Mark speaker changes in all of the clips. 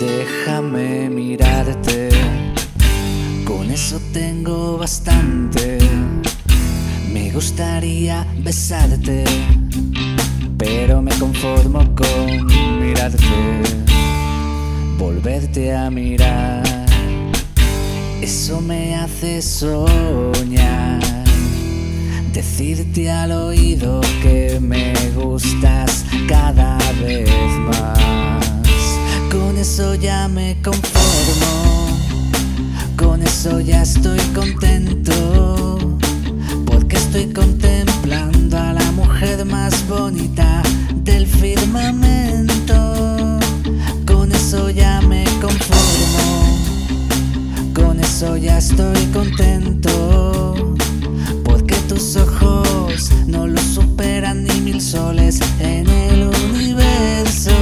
Speaker 1: Déjame mirarte, con eso tengo bastante. Me gustaría besarte, pero me conformo con mirarte. Volverte a mirar, eso me hace soñar. Decirte al oído que me gustas cada vez más. Con eso ya me conformo, con eso ya estoy contento, porque estoy contemplando a la mujer más bonita del firmamento. Con eso ya me conformo, con eso ya estoy contento, porque tus ojos no lo superan ni 1000 soles en el universo.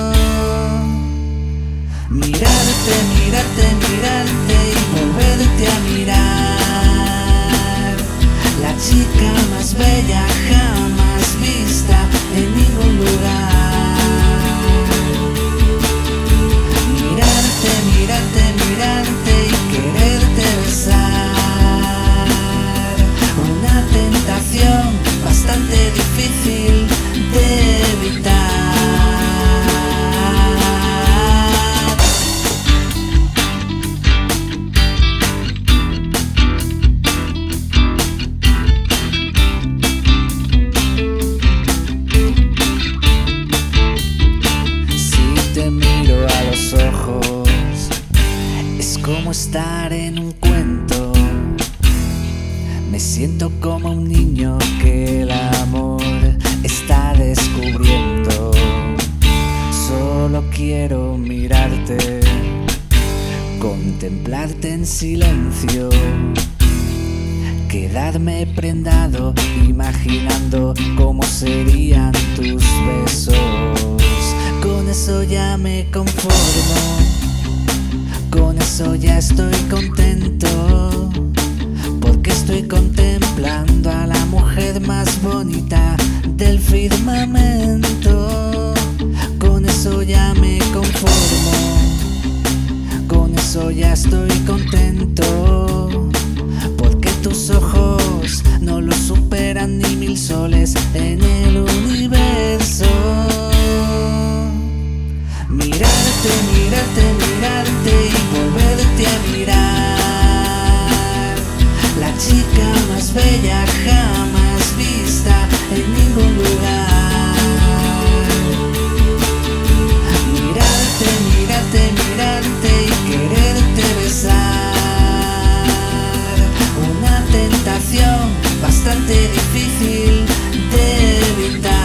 Speaker 1: Mirarte, mirarte, mirarte y volverte a mirar. La chica más bella jamás vista en ningún lugar. Mirarte, mirarte, mirarte y quererte besar. Una tentación bastante difícil de evitar. Es como estar en un cuento. Me siento como un niño que el amor está descubriendo. Solo quiero mirarte, contemplarte en silencio, quedarme prendado imaginando cómo serían tus besos. Con eso ya me conformo, con eso ya estoy contento, porque estoy contemplando a la mujer más bonita del firmamento. Con eso ya me conformo, con eso ya estoy contento, porque tus ojos no lo superan ni 1000 soles en el universo. Mirarte, mirarte, mirarte y volverte a mirar. La chica más bella jamás vista en ningún lugar. Mirarte, mirarte, mirarte y quererte besar. Una tentación bastante difícil de evitar.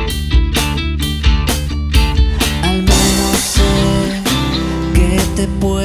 Speaker 1: Te puedo